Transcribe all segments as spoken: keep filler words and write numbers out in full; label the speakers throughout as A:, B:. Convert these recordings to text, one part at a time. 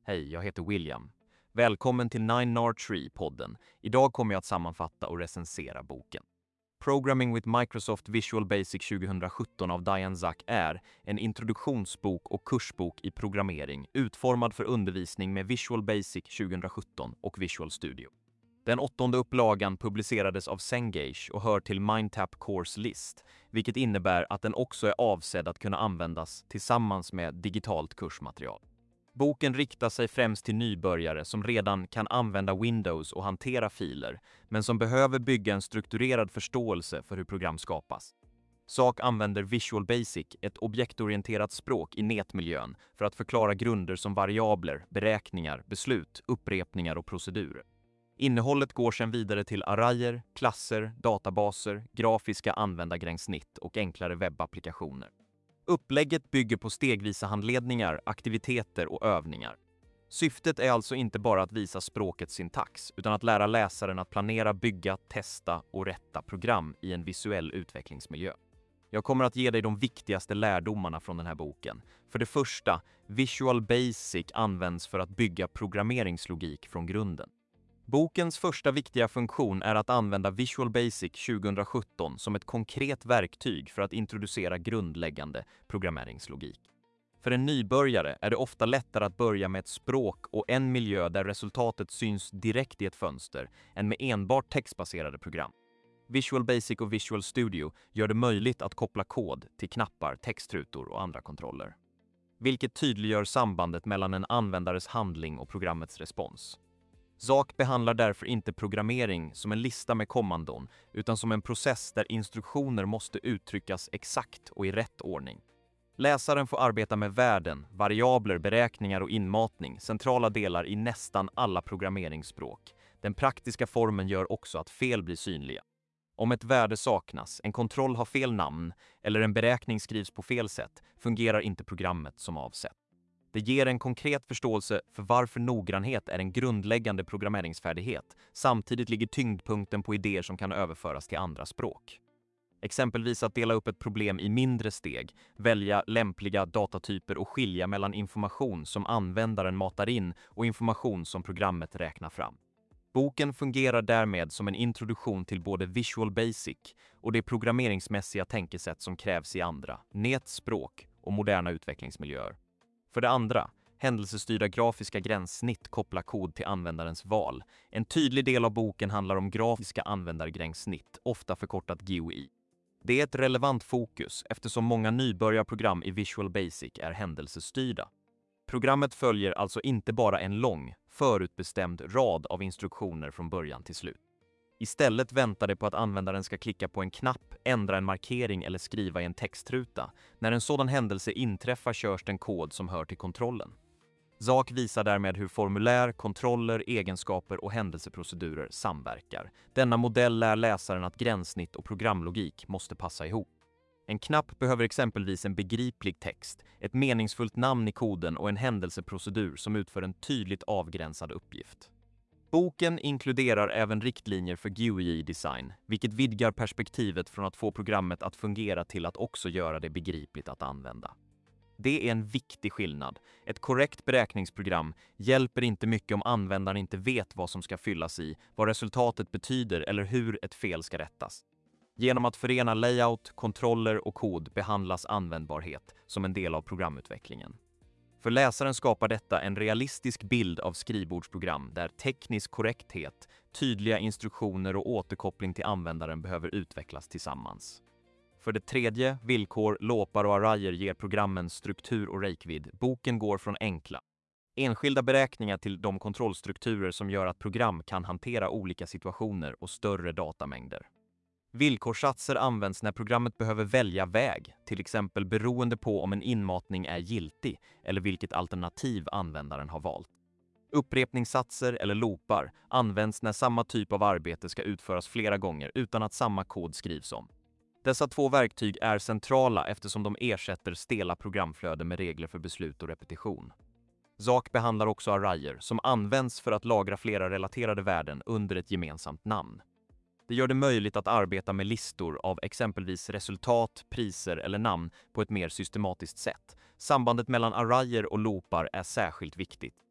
A: Hej, jag heter William. Välkommen till Nine Nar Tree-podden. Idag kommer jag att sammanfatta och recensera boken. Programming with Microsoft Visual Basic tjugohundrasjutton av Diane Zack är en introduktionsbok och kursbok i programmering utformad för undervisning med Visual Basic tjugohundrasjutton och Visual Studio. Den åttonde upplagan publicerades av Cengage och hör till Mindtap Course List, vilket innebär att den också är avsedd att kunna användas tillsammans med digitalt kursmaterial. Boken riktar sig främst till nybörjare som redan kan använda Windows och hantera filer, men som behöver bygga en strukturerad förståelse för hur program skapas. Zack använder Visual Basic, ett objektorienterat språk i nätmiljön, för att förklara grunder som variabler, beräkningar, beslut, upprepningar och procedurer. Innehållet går sedan vidare till arrayer, klasser, databaser, grafiska användargränssnitt och enklare webbapplikationer. Upplägget bygger på stegvisa handledningar, aktiviteter och övningar. Syftet är alltså inte bara att visa språkets syntax, utan att lära läsaren att planera, bygga, testa och rätta program i en visuell utvecklingsmiljö. Jag kommer att ge dig de viktigaste lärdomarna från den här boken. För det första, Visual Basic används för att bygga programmeringslogik från grunden. Bokens första viktiga funktion är att använda Visual Basic tjugohundrasjutton som ett konkret verktyg för att introducera grundläggande programmeringslogik. För en nybörjare är det ofta lättare att börja med ett språk och en miljö där resultatet syns direkt i ett fönster än med enbart textbaserade program. Visual Basic och Visual Studio gör det möjligt att koppla kod till knappar, textrutor och andra kontroller, vilket tydliggör sambandet mellan en användares handling och programmets respons. Zack behandlar därför inte programmering som en lista med kommandon, utan som en process där instruktioner måste uttryckas exakt och i rätt ordning. Läsaren får arbeta med värden, variabler, beräkningar och inmatning, centrala delar i nästan alla programmeringsspråk. Den praktiska formen gör också att fel blir synliga. Om ett värde saknas, en kontroll har fel namn eller en beräkning skrivs på fel sätt, fungerar inte programmet som avsett. Det ger en konkret förståelse för varför noggrannhet är en grundläggande programmeringsfärdighet. Samtidigt ligger tyngdpunkten på idéer som kan överföras till andra språk. Exempelvis att dela upp ett problem i mindre steg, välja lämpliga datatyper och skilja mellan information som användaren matar in och information som programmet räknar fram. Boken fungerar därmed som en introduktion till både Visual Basic och det programmeringsmässiga tänkesätt som krävs i andra, nätspråk och moderna utvecklingsmiljöer. För det andra, händelsestyrda grafiska gränssnitt kopplar kod till användarens val. En tydlig del av boken handlar om grafiska användargränssnitt, ofta förkortat G U I. Det är ett relevant fokus eftersom många nybörjarprogram i Visual Basic är händelsestyrda. Programmet följer alltså inte bara en lång, förutbestämd rad av instruktioner från början till slut. Istället väntar det på att användaren ska klicka på en knapp, ändra en markering eller skriva i en textruta. När en sådan händelse inträffar körs den kod som hör till kontrollen. Zack visar därmed hur formulär, kontroller, egenskaper och händelseprocedurer samverkar. Denna modell lär läsaren att gränssnitt och programlogik måste passa ihop. En knapp behöver exempelvis en begriplig text, ett meningsfullt namn i koden och en händelseprocedur som utför en tydligt avgränsad uppgift. Boken inkluderar även riktlinjer för G U I-design, vilket vidgar perspektivet från att få programmet att fungera till att också göra det begripligt att använda. Det är en viktig skillnad. Ett korrekt beräkningsprogram hjälper inte mycket om användaren inte vet vad som ska fyllas i, vad resultatet betyder eller hur ett fel ska rättas. Genom att förena layout, kontroller och kod behandlas användbarhet som en del av programutvecklingen. För läsaren skapar detta en realistisk bild av skrivbordsprogram där teknisk korrekthet, tydliga instruktioner och återkoppling till användaren behöver utvecklas tillsammans. För det tredje, villkor, låpar och arrayer ger programmen struktur och räckvidd. Boken går från enkla, enskilda beräkningar till de kontrollstrukturer som gör att program kan hantera olika situationer och större datamängder. Villkorssatser används när programmet behöver välja väg, till exempel beroende på om en inmatning är giltig eller vilket alternativ användaren har valt. Upprepningssatser eller loopar används när samma typ av arbete ska utföras flera gånger utan att samma kod skrivs om. Dessa två verktyg är centrala eftersom de ersätter stela programflöden med regler för beslut och repetition. Zack behandlar också arrayer som används för att lagra flera relaterade värden under ett gemensamt namn. Det gör det möjligt att arbeta med listor av exempelvis resultat, priser eller namn på ett mer systematiskt sätt. Sambandet mellan arrayer och loopar är särskilt viktigt.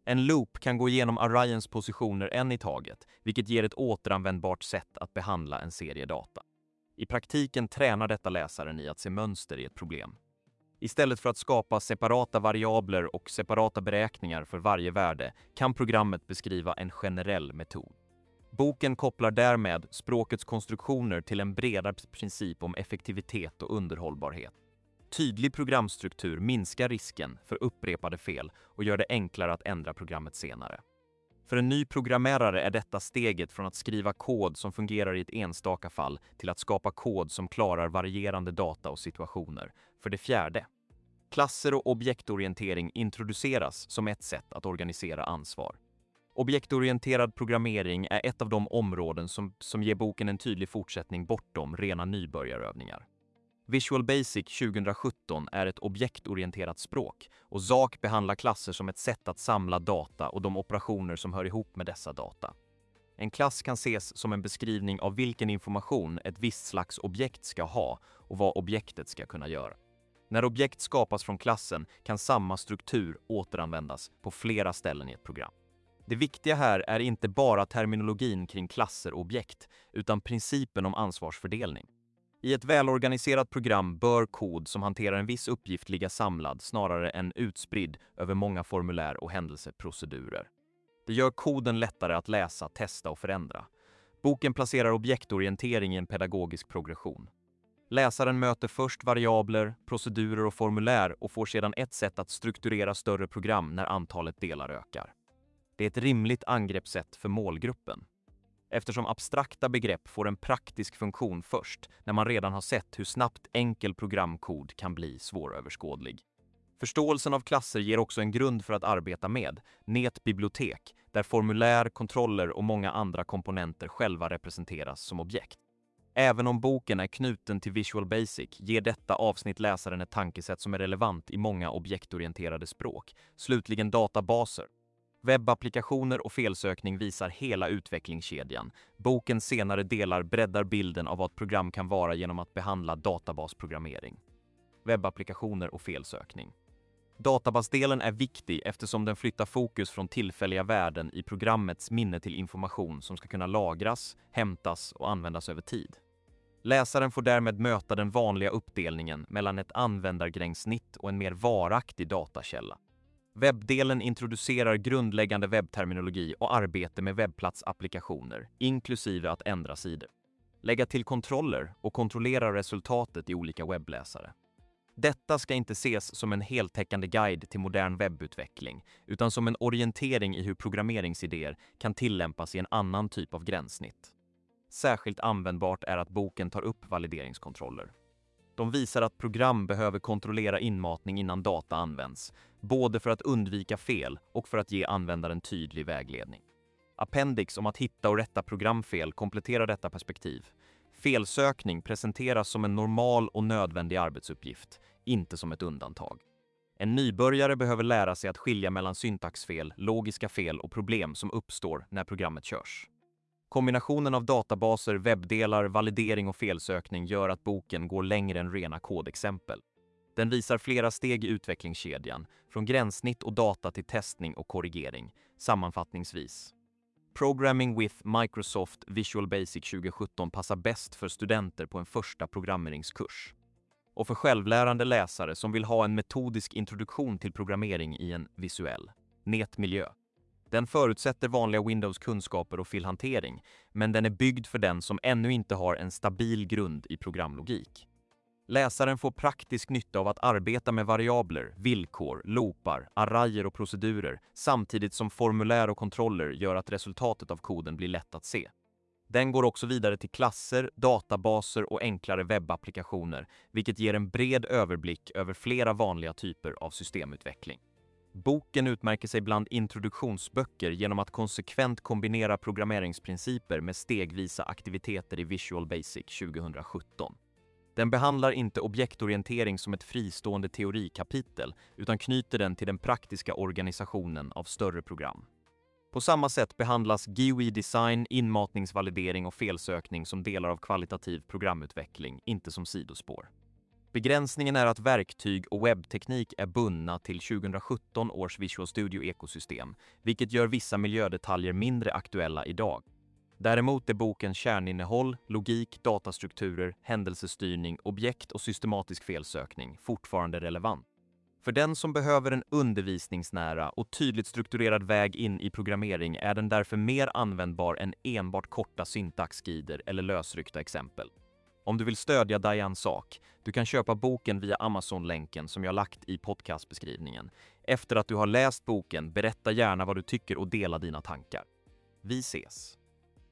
A: En loop kan gå igenom arrayens positioner en i taget, vilket ger ett återanvändbart sätt att behandla en serie data. I praktiken tränar detta läsaren i att se mönster i ett problem. Istället för att skapa separata variabler och separata beräkningar för varje värde kan programmet beskriva en generell metod. Boken kopplar därmed språkets konstruktioner till en bredare princip om effektivitet och underhållbarhet. Tydlig programstruktur minskar risken för upprepade fel och gör det enklare att ändra programmet senare. För en ny programmerare är detta steget från att skriva kod som fungerar i ett enstaka fall till att skapa kod som klarar varierande data och situationer. För det fjärde, klasser och objektorientering introduceras som ett sätt att organisera ansvar. Objektorienterad programmering är ett av de områden som, som ger boken en tydlig fortsättning bortom rena nybörjarövningar. Visual Basic tjugohundrasjutton är ett objektorienterat språk och Z A K behandlar klasser som ett sätt att samla data och de operationer som hör ihop med dessa data. En klass kan ses som en beskrivning av vilken information ett visst slags objekt ska ha och vad objektet ska kunna göra. När objekt skapas från klassen kan samma struktur återanvändas på flera ställen i ett program. Det viktiga här är inte bara terminologin kring klasser och objekt, utan principen om ansvarsfördelning. I ett välorganiserat program bör kod som hanterar en viss uppgift ligga samlad snarare än utspridd över många formulär och händelseprocedurer. Det gör koden lättare att läsa, testa och förändra. Boken placerar objektorientering i en pedagogisk progression. Läsaren möter först variabler, procedurer och formulär och får sedan ett sätt att strukturera större program när antalet delar ökar. Det är ett rimligt angreppssätt för målgruppen, eftersom abstrakta begrepp får en praktisk funktion först när man redan har sett hur snabbt enkel programkod kan bli svåröverskådlig. Förståelsen av klasser ger också en grund för att arbeta med nätbibliotek, där formulär, kontroller och många andra komponenter själva representeras som objekt. Även om boken är knuten till Visual Basic ger detta avsnitt läsaren ett tankesätt som är relevant i många objektorienterade språk. Slutligen databaser. Webbapplikationer och felsökning visar hela utvecklingskedjan. Bokens senare delar breddar bilden av vad ett program kan vara genom att behandla databasprogrammering. Webbapplikationer och felsökning. Databasdelen är viktig eftersom den flyttar fokus från tillfälliga värden i programmets minne till information som ska kunna lagras, hämtas och användas över tid. Läsaren får därmed möta den vanliga uppdelningen mellan ett användargränssnitt och en mer varaktig datakälla. Webbdelen introducerar grundläggande webbterminologi och arbete med webbplatsapplikationer, inklusive att ändra sidor. Lägga till kontroller och kontrollera resultatet i olika webbläsare. Detta ska inte ses som en heltäckande guide till modern webbutveckling, utan som en orientering i hur programmeringsidéer kan tillämpas i en annan typ av gränssnitt. Särskilt användbart är att boken tar upp valideringskontroller. De visar att program behöver kontrollera inmatning innan data används, både för att undvika fel och för att ge användaren tydlig vägledning. Appendix om att hitta och rätta programfel kompletterar detta perspektiv. Felsökning presenteras som en normal och nödvändig arbetsuppgift, inte som ett undantag. En nybörjare behöver lära sig att skilja mellan syntaxfel, logiska fel och problem som uppstår när programmet körs. Kombinationen av databaser, webbdelar, validering och felsökning gör att boken går längre än rena kodexempel. Den visar flera steg i utvecklingskedjan, från gränssnitt och data till testning och korrigering. Sammanfattningsvis. Programming with Microsoft Visual Basic tjugohundrasjutton passar bäst för studenter på en första programmeringskurs. Och för självlärande läsare som vill ha en metodisk introduktion till programmering i en visuell nätmiljö. Den förutsätter vanliga Windows-kunskaper och filhantering, men den är byggd för den som ännu inte har en stabil grund i programlogik. Läsaren får praktisk nytta av att arbeta med variabler, villkor, loopar, arrayer och procedurer samtidigt som formulär och kontroller gör att resultatet av koden blir lätt att se. Den går också vidare till klasser, databaser och enklare webbapplikationer, vilket ger en bred överblick över flera vanliga typer av systemutveckling. Boken utmärker sig bland introduktionsböcker genom att konsekvent kombinera programmeringsprinciper med stegvisa aktiviteter i Visual Basic tjugohundrasjutton. Den behandlar inte objektorientering som ett fristående teorikapitel utan knyter den till den praktiska organisationen av större program. På samma sätt behandlas G U I-design, inmatningsvalidering och felsökning som delar av kvalitativ programutveckling, inte som sidospår. Begränsningen är att verktyg och webbteknik är bundna till tjugohundrasjutton års Visual Studio-ekosystem, vilket gör vissa miljödetaljer mindre aktuella idag. Däremot är bokens kärninnehåll, logik, datastrukturer, händelsestyrning, objekt och systematisk felsökning fortfarande relevant. För den som behöver en undervisningsnära och tydligt strukturerad väg in i programmering är den därför mer användbar än enbart korta syntaxguider eller lösryckta exempel. Om du vill stödja Diane Sak, du kan köpa boken via Amazon-länken som jag lagt i podcastbeskrivningen. Efter att du har läst boken, berätta gärna vad du tycker och dela dina tankar. Vi ses!